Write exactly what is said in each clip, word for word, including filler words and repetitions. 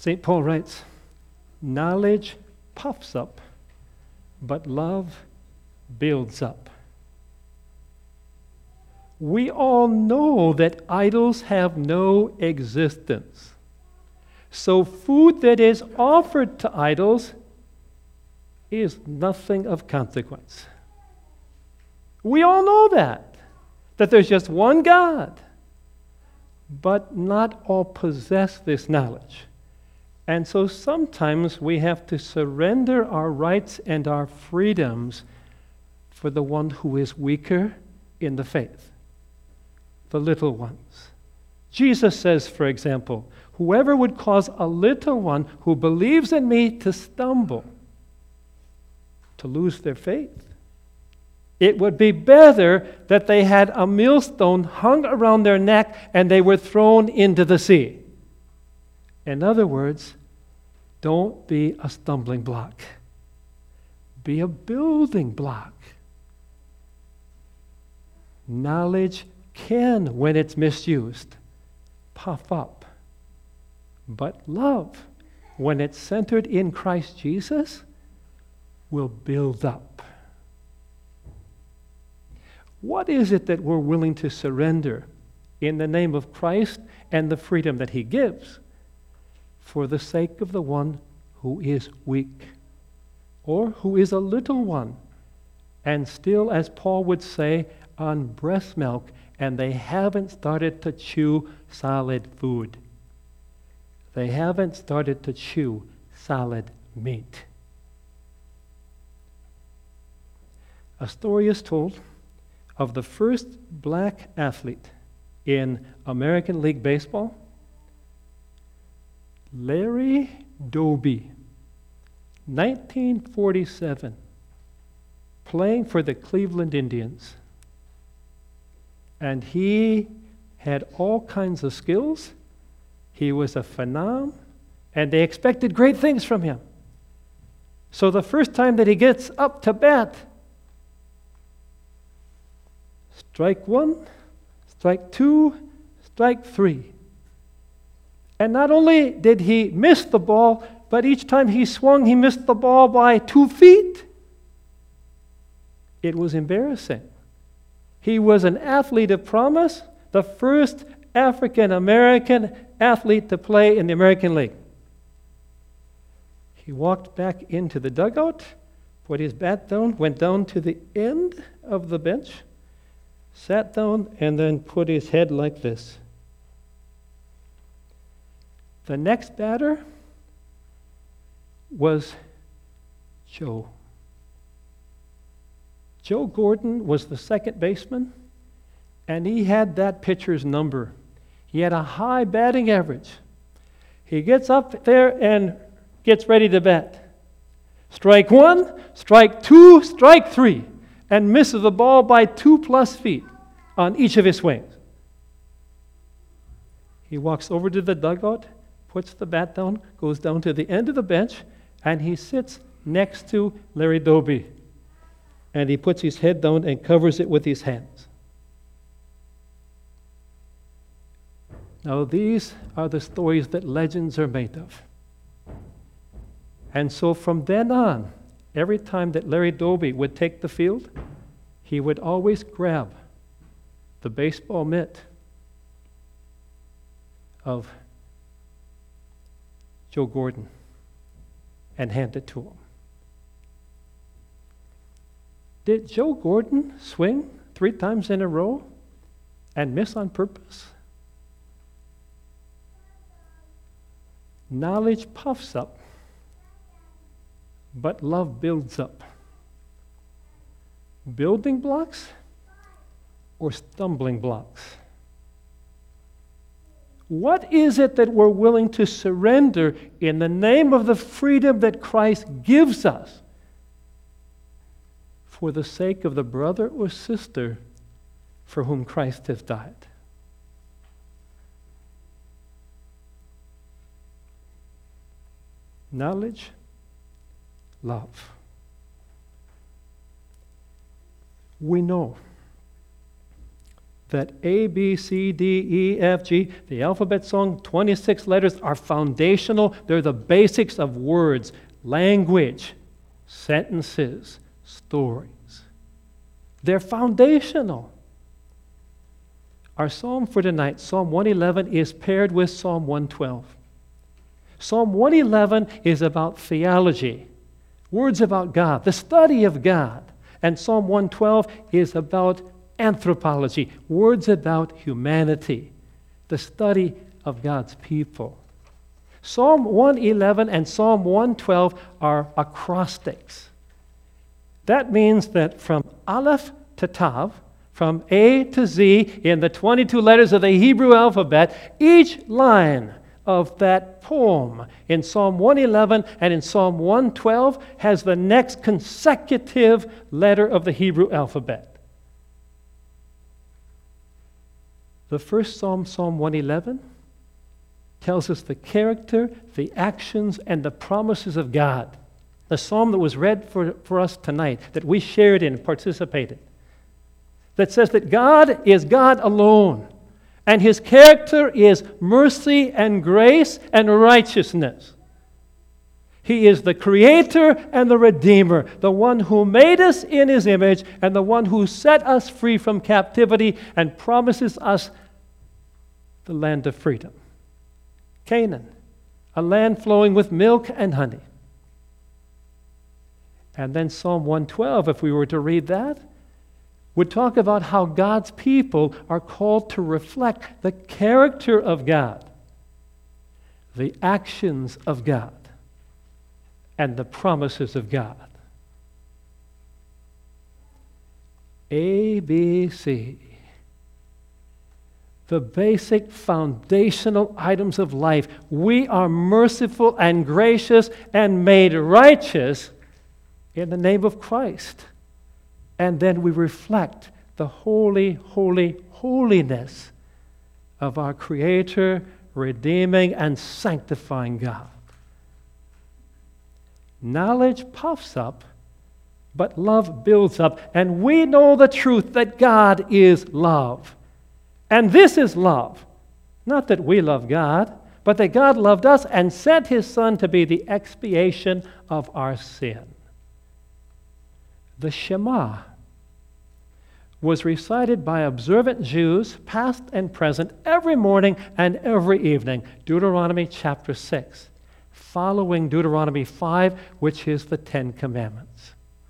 Saint Paul writes, knowledge puffs up, but love builds up. We all know that idols have no existence. So food that is offered to idols is nothing of consequence. We all know that, that there's just one God. But not all possess this knowledge. And so sometimes we have to surrender our rights and our freedoms for the one who is weaker in the faith, the little ones. Jesus says, for example, whoever would cause a little one who believes in me to stumble, to lose their faith, it would be better that they had a millstone hung around their neck and they were thrown into the sea. In other words, don't be a stumbling block. Be a building block. Knowledge can, when it's misused, puff up. But love, when it's centered in Christ Jesus, will build up. What is it that we're willing to surrender in the name of Christ and the freedom that He gives for the sake of the one who is weak or who is a little one and still, as Paul would say, on breast milk, and they haven't started to chew solid food? They haven't started to chew solid meat. A story is told of the first black athlete in American League Baseball, Larry Doby, nineteen forty-seven, playing for the Cleveland Indians. And he had all kinds of skills. He was a phenom, and they expected great things from him. So the first time that he gets up to bat, strike one, strike two, strike three. And not only did he miss the ball, but each time he swung, he missed the ball by two feet. It was embarrassing. He was an athlete of promise, the first African-American athlete to play in the American League. He walked back into the dugout, put his bat down, went down to the end of the bench, sat down, and then put his head like this. The next batter was Joe. Joe Gordon was the second baseman, and he had that pitcher's number. He had a high batting average. He gets up there and gets ready to bat. Strike one, strike two, strike three, and misses the ball by two plus feet on each of his swings. He walks over to the dugout, puts the bat down, goes down to the end of the bench, and he sits next to Larry Doby. And he puts his head down and covers it with his hands. Now, these are the stories that legends are made of. And so from then on, every time that Larry Doby would take the field, he would always grab the baseball mitt of Joe Gordon and hand it to him. Did Joe Gordon swing three times in a row and miss on purpose? Knowledge puffs up, but love builds up. Building blocks or stumbling blocks? What is it that we're willing to surrender in the name of the freedom that Christ gives us for the sake of the brother or sister for whom Christ has died? Knowledge, love. We know that A, B, C, D, E, F, G, the alphabet song, twenty-six letters, are foundational. They're the basics of words, language, sentences, stories. They're foundational. Our psalm for tonight, Psalm one eleven, is paired with Psalm one twelve. Psalm one eleven is about theology, words about God, the study of God. And Psalm one twelve is about anthropology, words about humanity, the study of God's people. Psalm one eleven and Psalm one twelve are acrostics. That means that from Aleph to Tav, from A to Z, in the twenty-two letters of the Hebrew alphabet, each line of that poem in Psalm one eleven and in Psalm one twelve has the next consecutive letter of the Hebrew alphabet. The first Psalm, Psalm one eleven, tells us the character, the actions, and the promises of God. The psalm that was read for, for us tonight, that we shared in and participated, that says that God is God alone, and His character is mercy and grace and righteousness. He is the Creator and the Redeemer, the one who made us in His image, and the one who set us free from captivity and promises us the land of freedom. Canaan, a land flowing with milk and honey. And then Psalm one twelve, if we were to read that, would talk about how God's people are called to reflect the character of God, the actions of God, and the promises of God. A, B, C. The basic foundational items of life. We are merciful and gracious and made righteous in the name of Christ. And then we reflect the holy, holy, holiness of our Creator, redeeming and sanctifying God. Knowledge puffs up, but love builds up. And we know the truth that God is love. And this is love. Not that we love God, but that God loved us and sent His Son to be the expiation of our sin. The Shema was recited by observant Jews, past and present, every morning and every evening. Deuteronomy chapter six, following Deuteronomy five, which is the Ten Commandments.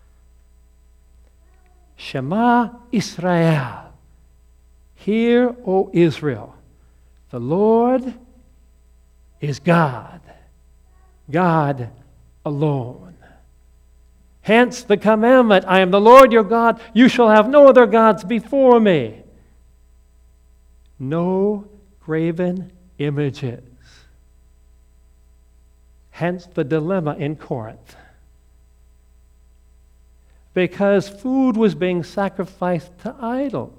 Shema Israel. Hear, O Israel, the Lord is God, God alone. Hence the commandment, I am the Lord your God, you shall have no other gods before me. No graven images. Hence the dilemma in Corinth. Because food was being sacrificed to idols.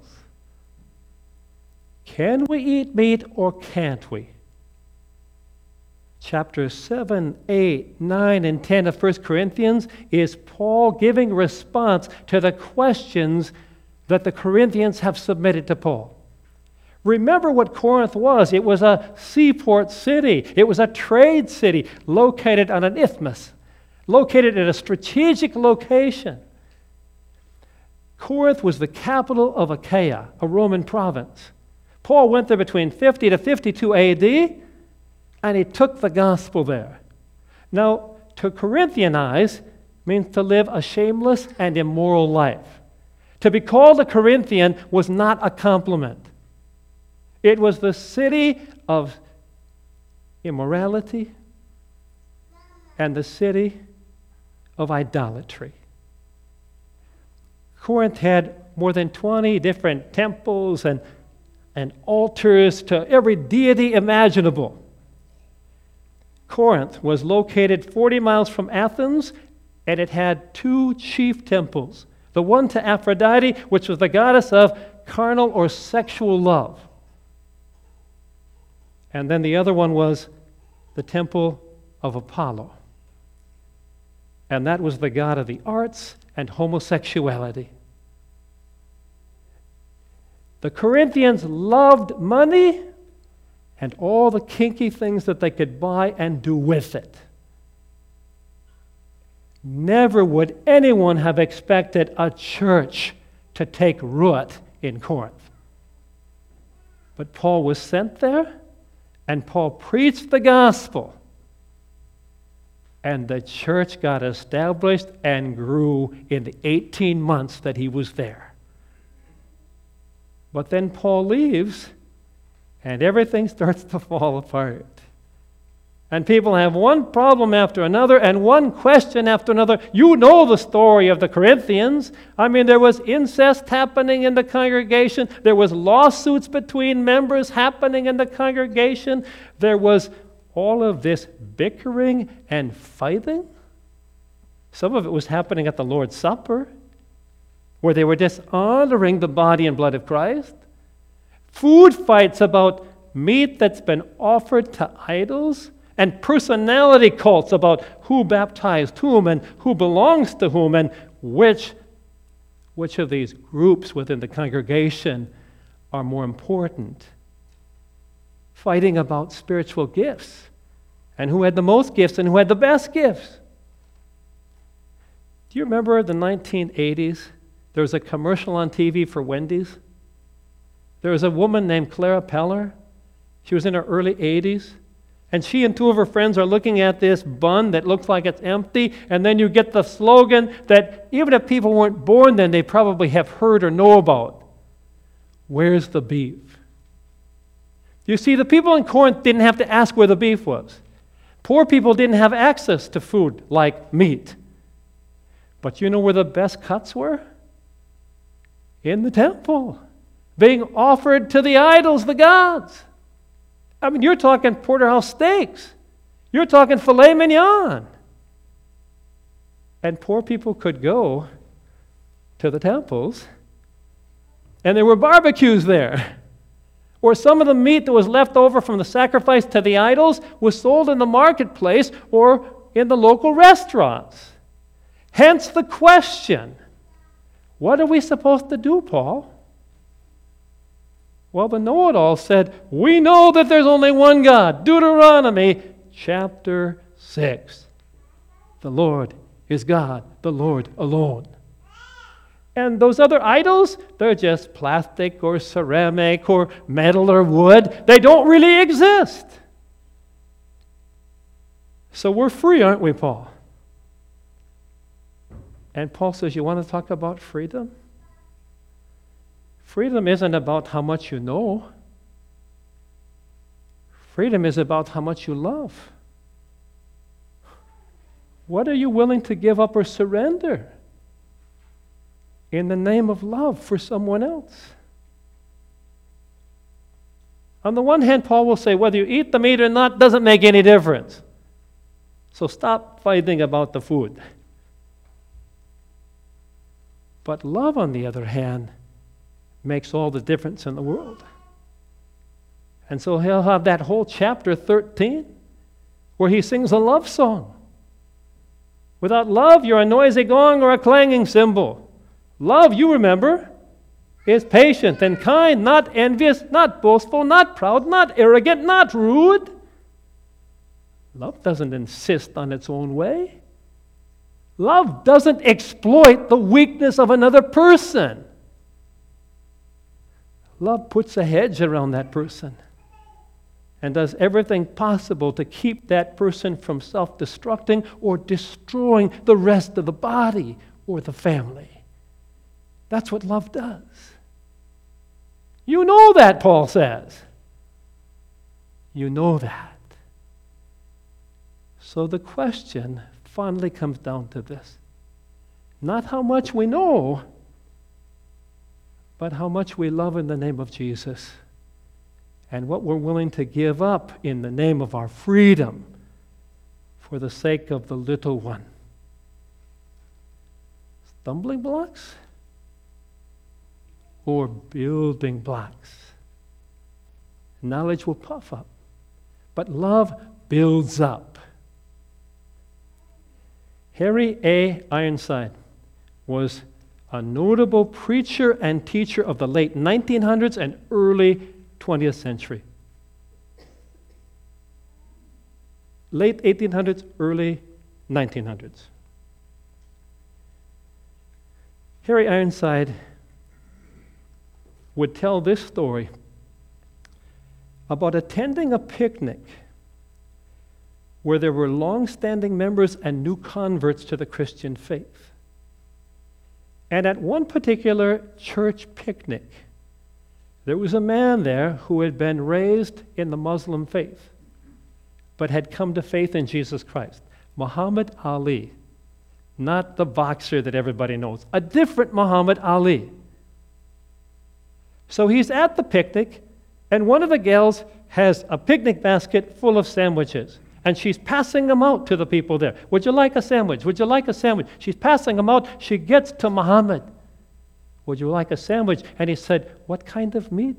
Can we eat meat or can't we? Chapters seven, eight, nine, and ten of First Corinthians is Paul giving response to the questions that the Corinthians have submitted to Paul. Remember what Corinth was. It was a seaport city. It was a trade city located on an isthmus, located at a strategic location. Corinth was the capital of Achaia, a Roman province. Paul went there between fifty to fifty-two A D, and he took the gospel there. Now, to Corinthianize means to live a shameless and immoral life. To be called a Corinthian was not a compliment. It was the city of immorality and the city of idolatry. Corinth had more than twenty different temples and, and altars to every deity imaginable. Corinth was located forty miles from Athens, and it had two chief temples. The one to Aphrodite, which was the goddess of carnal or sexual love. And then the other one was the temple of Apollo. And that was the god of the arts and homosexuality. The Corinthians loved money and all the kinky things that they could buy and do with it. Never would anyone have expected a church to take root in Corinth. But Paul was sent there, and Paul preached the gospel. And the church got established and grew in the eighteen months that he was there. But then Paul leaves, and everything starts to fall apart. And people have one problem after another and one question after another. You know the story of the Corinthians. I mean, there was incest happening in the congregation. There was lawsuits between members happening in the congregation. There was all of this bickering and fighting. Some of it was happening at the Lord's Supper, where they were dishonoring the body and blood of Christ. Food fights about meat that's been offered to idols, and personality cults about who baptized whom and who belongs to whom and which, which of these groups within the congregation are more important. Fighting about spiritual gifts and who had the most gifts and who had the best gifts. Do you remember the nineteen eighties? There was a commercial on T V for Wendy's. There was a woman named Clara Peller. She was in her early eighties. And she and two of her friends are looking at this bun that looks like it's empty, and then you get the slogan that even if people weren't born then, they probably have heard or know about. Where's the beef? You see, the people in Corinth didn't have to ask where the beef was. Poor people didn't have access to food like meat. But you know where the best cuts were? In the temple, being offered to the idols, the gods. I mean, you're talking porterhouse steaks. You're talking filet mignon. And poor people could go to the temples, and there were barbecues there. Or some of the meat that was left over from the sacrifice to the idols was sold in the marketplace or in the local restaurants. Hence the question, what are we supposed to do, Paul? Well, the know-it-all said, we know that there's only one God. Deuteronomy chapter six. The Lord is God, the Lord alone. And those other idols, they're just plastic or ceramic or metal or wood. They don't really exist. So we're free, aren't we, Paul? And Paul says, you want to talk about freedom? Freedom isn't about how much you know. Freedom is about how much you love. What are you willing to give up or surrender in the name of love for someone else? On the one hand, Paul will say, whether you eat the meat or not doesn't make any difference. So stop fighting about the food. But love, on the other hand, makes all the difference in the world. And so he'll have that whole chapter thirteen where he sings a love song. Without love, you're a noisy gong or a clanging cymbal. Love, you remember, is patient and kind, not envious, not boastful, not proud, not arrogant, not rude. Love doesn't insist on its own way. Love doesn't exploit the weakness of another person. Love puts a hedge around that person and does everything possible to keep that person from self-destructing or destroying the rest of the body or the family. That's what love does. You know that, Paul says. You know that. So the question finally comes down to this. Not how much we know, but how much we love in the name of Jesus and what we're willing to give up in the name of our freedom for the sake of the little one. Stumbling blocks or building blocks? Knowledge will puff up, but love builds up. Harry A. Ironside was a notable preacher and teacher of the late nineteen hundreds and early twentieth century. Late eighteen hundreds, early nineteen hundreds. Harry Ironside would tell this story about attending a picnic where there were long-standing members and new converts to the Christian faith. And at one particular church picnic, there was a man there who had been raised in the Muslim faith, but had come to faith in Jesus Christ. Muhammad Ali, not the boxer that everybody knows, a different Muhammad Ali. So he's at the picnic, and one of the gals has a picnic basket full of sandwiches, and she's passing them out to the people there. Would you like a sandwich? Would you like a sandwich? She's passing them out. She gets to Muhammad. Would you like a sandwich? And he said, what kind of meat?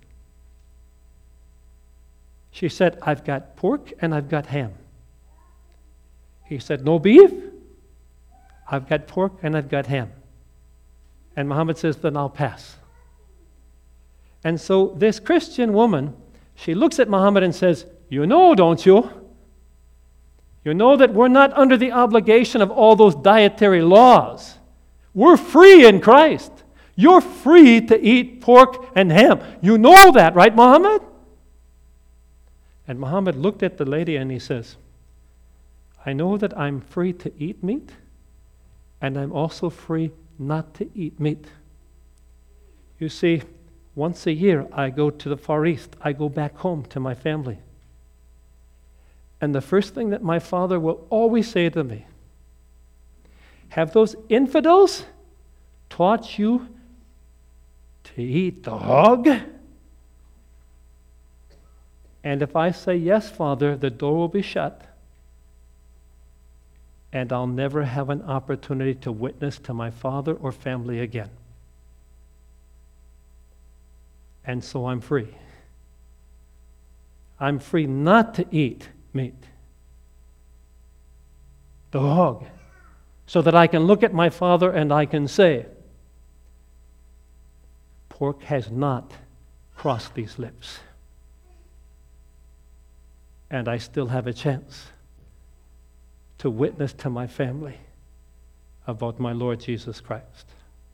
She said, I've got pork and I've got ham. He said, no beef? I've got pork and I've got ham. And Muhammad says, then I'll pass. And so this Christian woman, she looks at Muhammad and says, you know, don't you? You know that we're not under the obligation of all those dietary laws. We're free in Christ. You're free to eat pork and ham. You know that, right, Muhammad? And Muhammad looked at the lady and he says, I know that I'm free to eat meat, and I'm also free not to eat meat. You see, once a year I go to the Far East. I go back home to my family. And the first thing that my father will always say to me, have those infidels taught you to eat the hog? And if I say, yes, Father, the door will be shut, and I'll never have an opportunity to witness to my father or family again. And so I'm free. I'm free not to eat meat, the hog, so that I can look at my father and I can say, pork has not crossed these lips. And I still have a chance to witness to my family about my Lord Jesus Christ.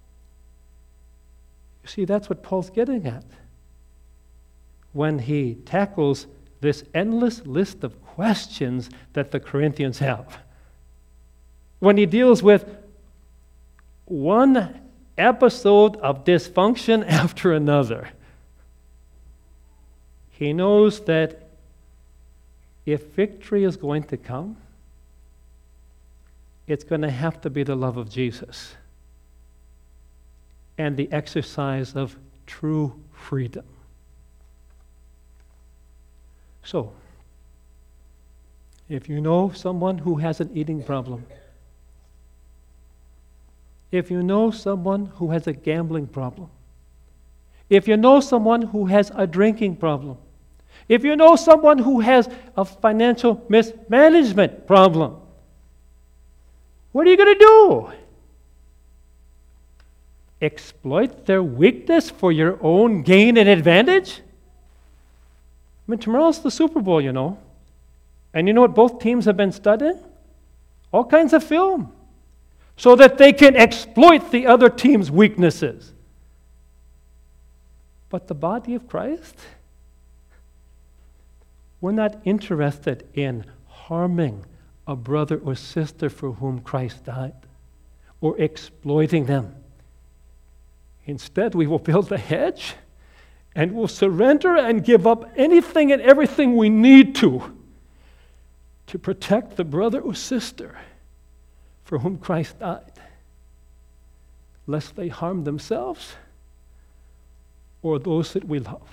You see, that's what Paul's getting at when he tackles this endless list of questions that the Corinthians have. When he deals with one episode of dysfunction after another, he knows that if victory is going to come, it's going to have to be the love of Jesus and the exercise of true freedom. So, if you know someone who has an eating problem, if you know someone who has a gambling problem, if you know someone who has a drinking problem, if you know someone who has a financial mismanagement problem, what are you going to do? Exploit their weakness for your own gain and advantage? I mean, tomorrow's the Super Bowl, you know. And you know what both teams have been studying? All kinds of film. So that they can exploit the other team's weaknesses. But the body of Christ? We're not interested in harming a brother or sister for whom Christ died, or exploiting them. Instead, we will build a hedge, and we'll surrender and give up anything and everything we need to to protect the brother or sister for whom Christ died, lest they harm themselves or those that we love.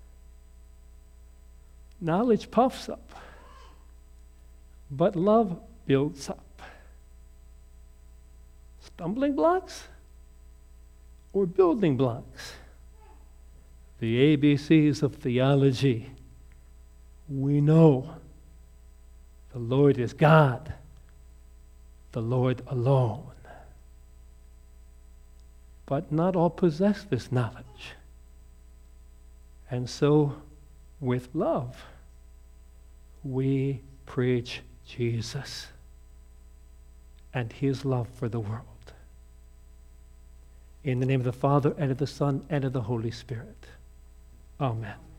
Knowledge puffs up, but love builds up. Stumbling blocks or building blocks? The A B Cs of theology. We know the Lord is God, the Lord alone. but not all possess this knowledge. And so, with love, we preach Jesus and his love for the world. In the name of the Father, and of the Son, and of the Holy Spirit. Amen.